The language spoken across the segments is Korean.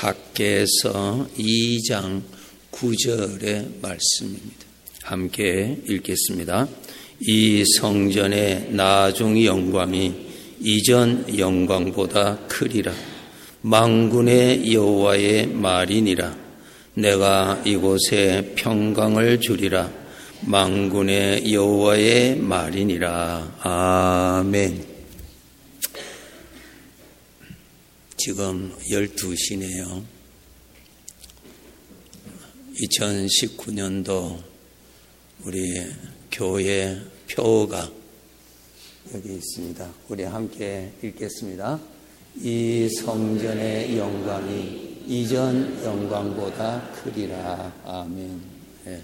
학개서 2장 9절의 말씀입니다. 함께 읽겠습니다. 이 성전의 나중 영광이 이전 영광보다 크리라. 만군의 여호와의 말이니라. 내가 이곳에 평강을 주리라. 만군의 여호와의 말이니라. 아멘. 지금 12시네요. 2019년도 우리 교회 표가 여기 있습니다. 우리 함께 읽겠습니다. 이 성전의 영광이 이전 영광보다 크리라. 아멘. 네.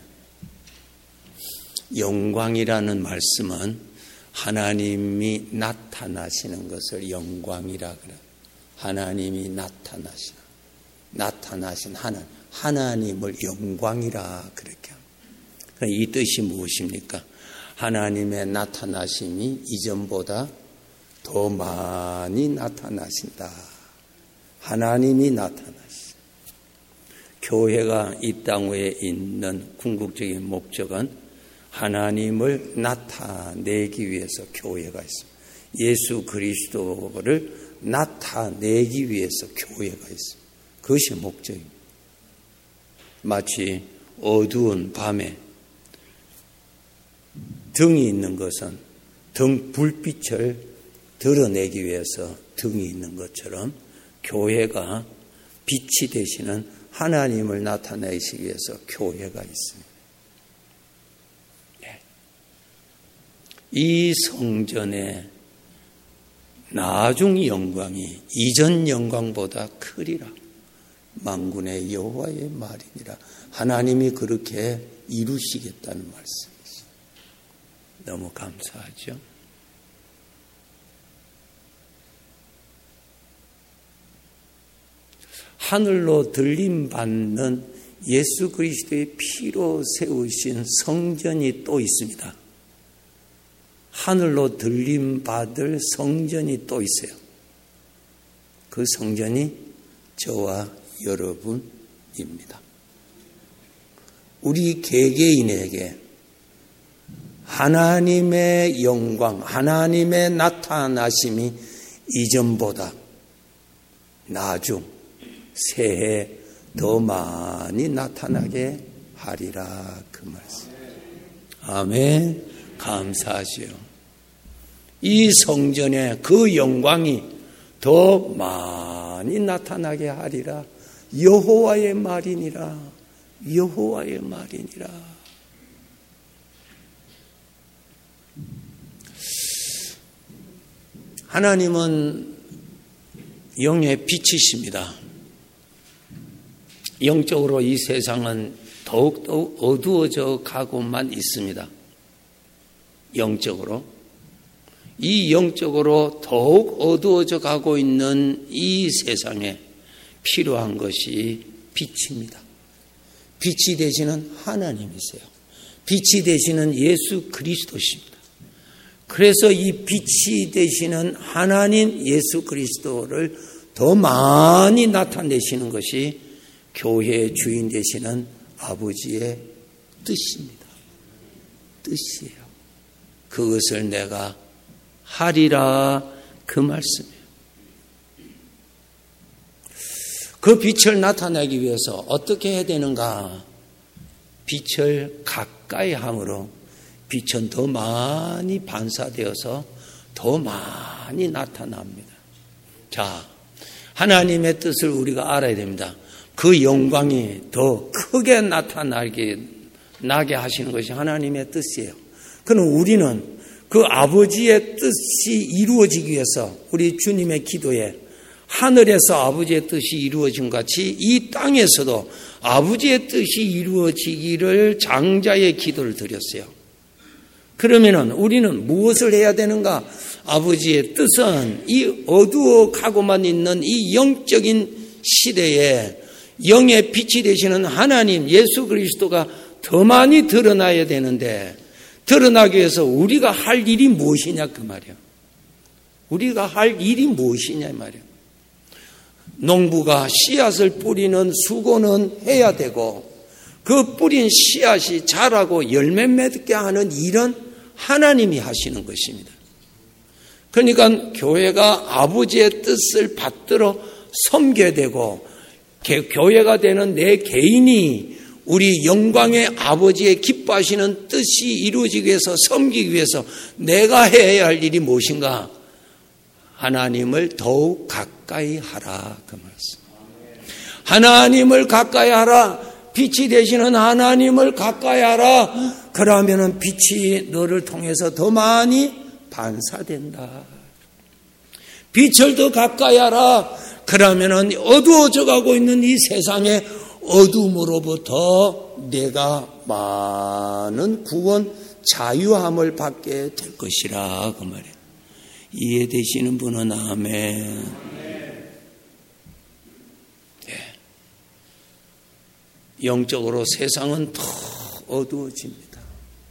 영광이라는 말씀은 하나님이 나타나시는 것을 영광이라 그래요. 하나님이 나타나신 하나님을 영광이라 그렇게 합니다. 이 뜻이 무엇입니까? 하나님의 나타나심이 이전보다 더 많이 나타나신다. 하나님이 나타나신다. 교회가 이 땅 위에 있는 궁극적인 목적은 하나님을 나타내기 위해서 교회가 있습니다. 예수 그리스도를 나타내기 위해서 교회가 있습니다. 그것이 목적입니다. 마치 어두운 밤에 등이 있는 것은 불빛을 드러내기 위해서 등이 있는 것처럼 교회가 빛이 되시는 하나님을 나타내시기 위해서 교회가 있습니다. 이 성전의 나중 영광이 이전 영광보다 크리라. 만군의 여호와의 말이니라. 하나님이 그렇게 이루시겠다는 말씀이죠. 너무 감사하죠. 하늘로 들림받는 예수 그리스도의 피로 세우신 성전이 또 있습니다. 하늘로 들림받을 성전이 또 있어요. 그 성전이 저와 여러분입니다. 우리 개개인에게 하나님의 영광, 하나님의 나타나심이 이전보다 나중 새해 더 많이 나타나게 하리라. 그 말씀. 아멘. 감사하시오. 이 성전에 그 영광이 더 많이 나타나게 하리라. 여호와의 말이니라. 여호와의 말이니라. 하나님은 영의 빛이십니다. 영적으로 이 세상은 더욱더 어두워져 가고만 있습니다. 영적으로. 이 영적으로 더욱 어두워져 가고 있는 이 세상에 필요한 것이 빛입니다. 빛이 되시는 하나님이세요. 빛이 되시는 예수 그리스도십니다. 그래서 이 빛이 되시는 하나님 예수 그리스도를 더 많이 나타내시는 것이 교회의 주인 되시는 아버지의 뜻입니다. 뜻이에요. 그것을 내가 하리라. 그 말씀이에요. 그 빛을 나타내기 위해서 어떻게 해야 되는가? 빛을 가까이 함으로 빛은 더 많이 반사되어서 더 많이 나타납니다. 자, 하나님의 뜻을 우리가 알아야 됩니다. 그 영광이 더 크게 나게 하시는 것이 하나님의 뜻이에요. 그럼 우리는 그 아버지의 뜻이 이루어지기 위해서 우리 주님의 기도에 하늘에서 아버지의 뜻이 이루어진 같이 이 땅에서도 아버지의 뜻이 이루어지기를 장자의 기도를 드렸어요. 그러면은 우리는 무엇을 해야 되는가? 아버지의 뜻은 이 어두워 가고만 있는 이 영적인 시대에 영의 빛이 되시는 하나님 예수 그리스도가 더 많이 드러나야 되는데 드러나기 위해서 우리가 할 일이 무엇이냐 그 말이야. 우리가 할 일이 무엇이냐 말이야. 농부가 씨앗을 뿌리는 수고는 해야 되고 그 뿌린 씨앗이 자라고 열매 맺게 하는 일은 하나님이 하시는 것입니다. 그러니까 교회가 아버지의 뜻을 받들어 섬겨야 되고 교회가 되는 내 개인이 우리 영광의 아버지의 기뻐하시는 뜻이 이루어지기 위해서 섬기기 위해서 내가 해야 할 일이 무엇인가? 하나님을 더욱 가까이 하라 그 말씀. 하나님을 가까이 하라. 빛이 되시는 하나님을 가까이 하라. 그러면은 빛이 너를 통해서 더 많이 반사된다. 빛을 더 가까이 하라. 그러면은 어두워져 가고 있는 이 세상의 어둠으로부터 내가 많은 구원, 자유함을 받게 될 것이라 그 말이에요. 이해되시는 분은 아멘. 네. 영적으로 세상은 더 어두워집니다.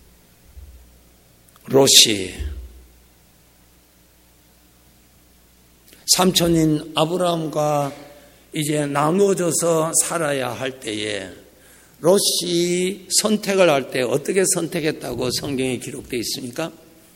롯이 삼촌인 아브라함과 이제 나누어져서 살아야 할 때에 롯이 선택을 할 때 어떻게 선택했다고 성경에 기록되어 있습니까?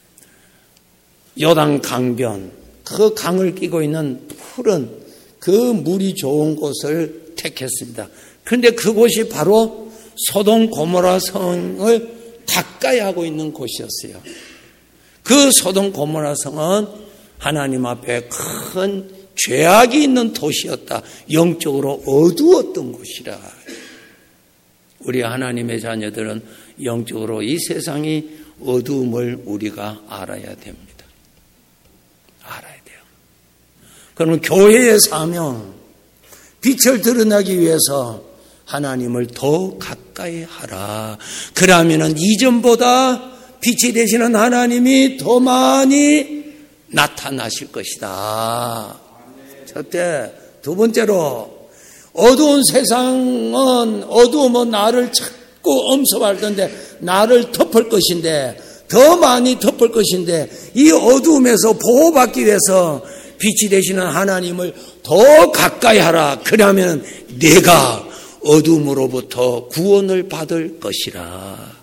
요단 강변, 그 강을 끼고 있는 푸른 그 물이 좋은 곳을 택했습니다. 그런데 그곳이 바로 소돔 고모라 성을 가까이 하고 있는 곳이었어요. 그 소돔 고모라 성은 하나님 앞에 큰 죄악이 있는 도시였다. 영적으로 어두웠던 곳이라. 우리 하나님의 자녀들은 영적으로 이 세상이 어두움을 우리가 알아야 됩니다. 알아야 돼요. 그러면 교회의 사명, 빛을 드러나기 위해서 하나님을 더 가까이 하라. 그러면은 이전보다 빛이 되시는 하나님이 더 많이 나타나실 것이다. 첫째, 두 번째로 어두운 세상은 어두움은 나를 자꾸 엄습하던데 나를 덮을 것인데 더 많이 덮을 것인데 이 어두움에서 보호받기 위해서 빛이 되시는 하나님을 더 가까이 하라. 그러면 내가 어둠으로부터 구원을 받을 것이라.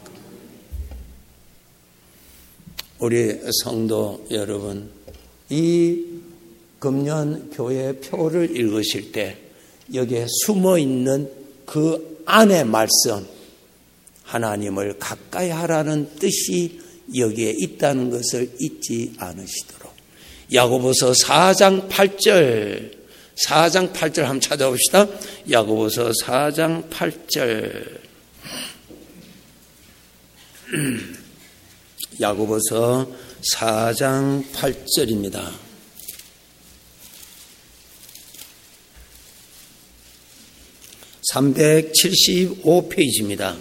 우리 성도 여러분, 이 금년 교회 표를 읽으실 때 여기에 숨어있는 그 안의 말씀, 하나님을 가까이 하라는 뜻이 여기에 있다는 것을 잊지 않으시도록. 야고보서 4장 8절 한번 찾아봅시다. 야고보서 4장 8절. 야고보서 4장 8절입니다. 375페이지입니다.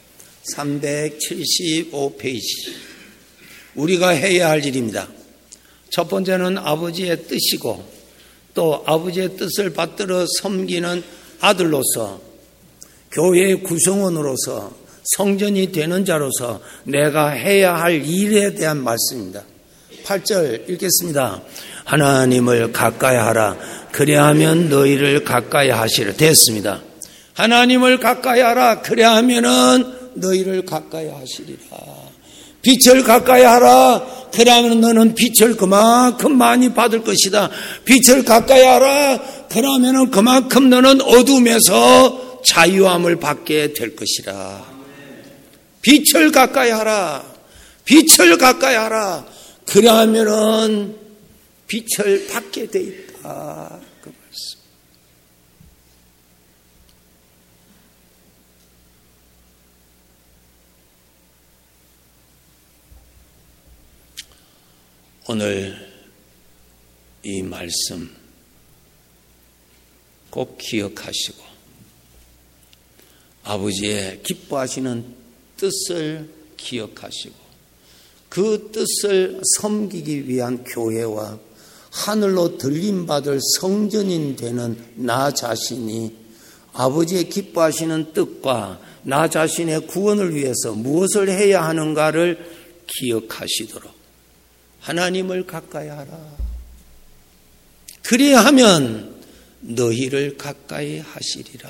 375페이지. 우리가 해야 할 일입니다. 첫 번째는 아버지의 뜻이고 또 아버지의 뜻을 받들어 섬기는 아들로서 교회의 구성원으로서 성전이 되는 자로서 내가 해야 할 일에 대한 말씀입니다. 8절 읽겠습니다. 하나님을 가까이 하라. 그래야하면 너희를 가까이 하시리라. 됐습니다. 하나님을 가까이 하라. 그래야하면은 너희를 가까이 하시리라. 빛을 가까이 하라. 그러면 너는 빛을 그만큼 많이 받을 것이다. 빛을 가까이 하라. 그러면은 그만큼 너는 어둠에서 자유함을 받게 될 것이라. 빛을 가까이 하라. 빛을 가까이 하라. 그러면은 빛을 받게 돼 있다. 그 말씀. 오늘 이 말씀 꼭 기억하시고 아버지의 기뻐하시는 뜻을 기억하시고 그 뜻을 섬기기 위한 교회와 하늘로 들림받을 성전인 되는 나 자신이 아버지의 기뻐하시는 뜻과 나 자신의 구원을 위해서 무엇을 해야 하는가를 기억하시도록 하나님을 가까이 하라. 그래야 하면 너희를 가까이 하시리라.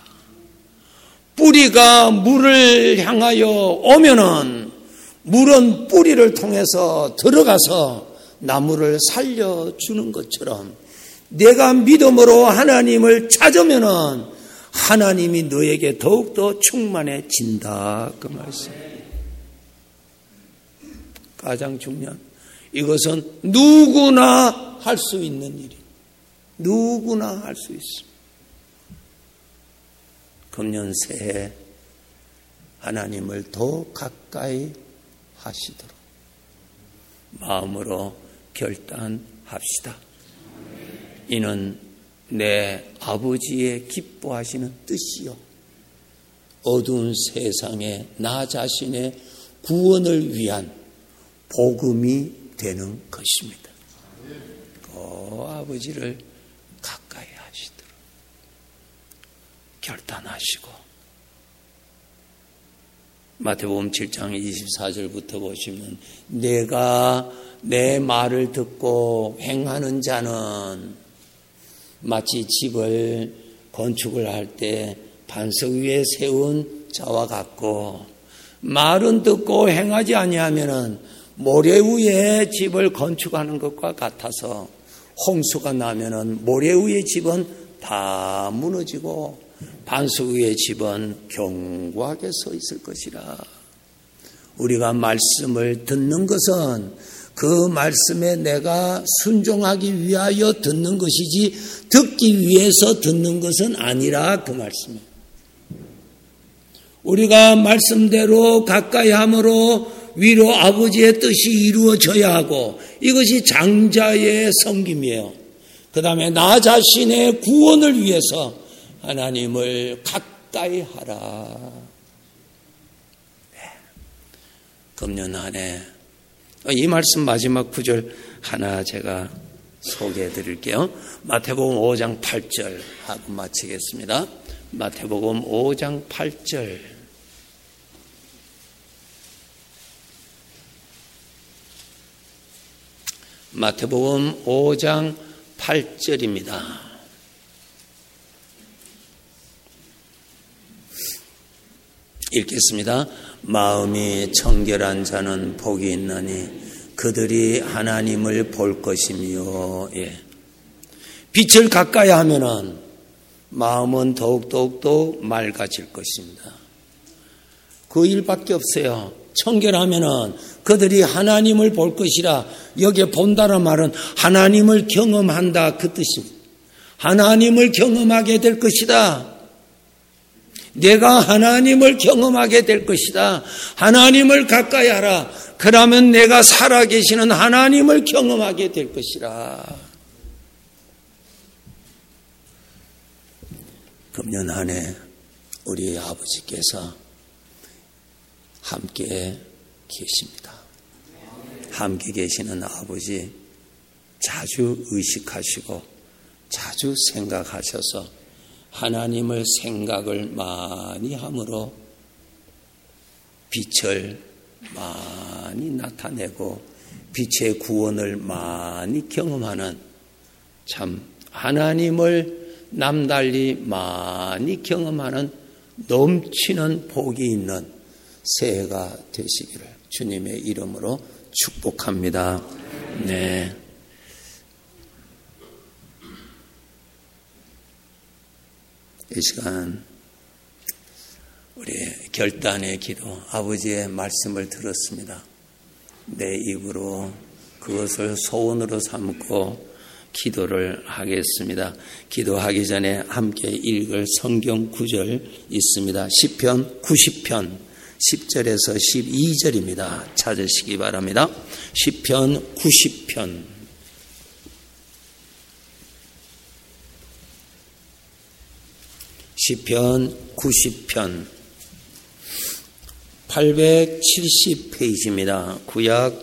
뿌리가 물을 향하여 오면은 물은 뿌리를 통해서 들어가서 나무를 살려주는 것처럼 내가 믿음으로 하나님을 찾으면은 하나님이 너에게 더욱더 충만해진다. 그 말씀입니다. 가장 중요한 이것은 누구나 할 수 있는 일이에요. 누구나 할 수 있습니다. 금년 새해 하나님을 더 가까이 하시도록 마음으로 결단합시다. 이는 내 아버지의 기뻐하시는 뜻이요 어두운 세상에 나 자신의 구원을 위한 복음이 되는 것입니다. 그 아버지를 가까이 하시도록 결단하시고 마태복음 7장 24절부터 보시면 내가 내 말을 듣고 행하는 자는 마치 집을 건축을 할 때 반석 위에 세운 자와 같고 말은 듣고 행하지 아니하면은 모래 위에 집을 건축하는 것과 같아서 홍수가 나면은 모래 위의 집은 다 무너지고 반석 위의 집은 견고하게 서 있을 것이라. 우리가 말씀을 듣는 것은 그 말씀에 내가 순종하기 위하여 듣는 것이지 듣기 위해서 듣는 것은 아니라 그 말씀이에요. 우리가 말씀대로 가까이 함으로 위로 아버지의 뜻이 이루어져야 하고 이것이 장자의 섬김이에요. 그 다음에 나 자신의 구원을 위해서 하나님을 가까이 하라. 네. 금년 한 해 이 말씀 마지막 구절 하나 제가 소개해 드릴게요. 마태복음 5장 8절 하고 마치겠습니다. 마태복음 5장 8절. 마태복음 5장 8절입니다. 읽겠습니다. 마음이 청결한 자는 복이 있나니 그들이 하나님을 볼 것이며. 예. 빛을 가까이 하면은 마음은 더욱더욱 맑아질 것입니다. 그 일밖에 없어요. 청결하면은 그들이 하나님을 볼 것이라. 여기에 본다는 말은 하나님을 경험한다 그 뜻입니다. 하나님을 경험하게 될 것이다. 내가 하나님을 경험하게 될 것이다. 하나님을 가까이 하라. 그러면 내가 살아계시는 하나님을 경험하게 될 것이라. 금년 한 해 우리 아버지께서 함께 계십니다. 함께 계시는 아버지 자주 의식하시고 자주 생각하셔서 하나님을 생각을 많이 함으로 빛을 많이 나타내고 빛의 구원을 많이 경험하는 참 하나님을 남달리 많이 경험하는 넘치는 복이 있는 새해가 되시기를 주님의 이름으로 축복합니다. 네. 이 시간 우리 결단의 기도, 아버지의 말씀을 들었습니다. 내 입으로 그것을 소원으로 삼고 기도를 하겠습니다. 기도하기 전에 함께 읽을 성경 구절 있습니다. 시편 90편 10절에서 12절입니다. 찾으시기 바랍니다. 시편 90편 시편 90편 870페이지입니다. 구약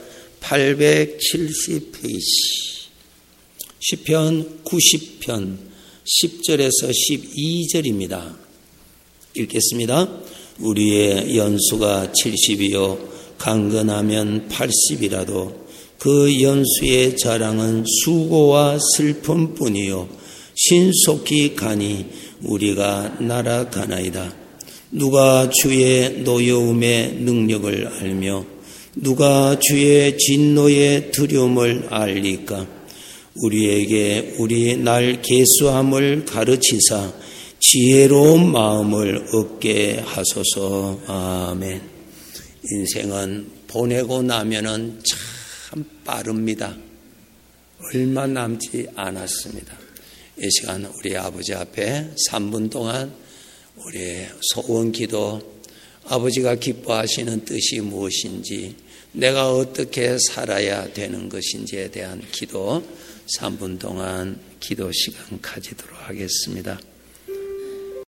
870페이지 시편 90편 10절에서 12절입니다. 읽겠습니다. 우리의 연수가 70이요 강건하면 80이라도 그 연수의 자랑은 수고와 슬픔뿐이요 신속히 가니 우리가 날아가나이다. 누가 주의 노여움의 능력을 알며 누가 주의 진노의 두려움을 알리까? 우리에게 우리 날 계수함을 가르치사 지혜로운 마음을 얻게 하소서. 아멘. 인생은 보내고 나면은 참 빠릅니다. 얼마 남지 않았습니다. 이 시간 우리 아버지 앞에 3분 동안 우리의 소원 기도, 아버지가 기뻐하시는 뜻이 무엇인지, 내가 어떻게 살아야 되는 것인지에 대한 기도 3분 동안 기도 시간 가지도록 하겠습니다.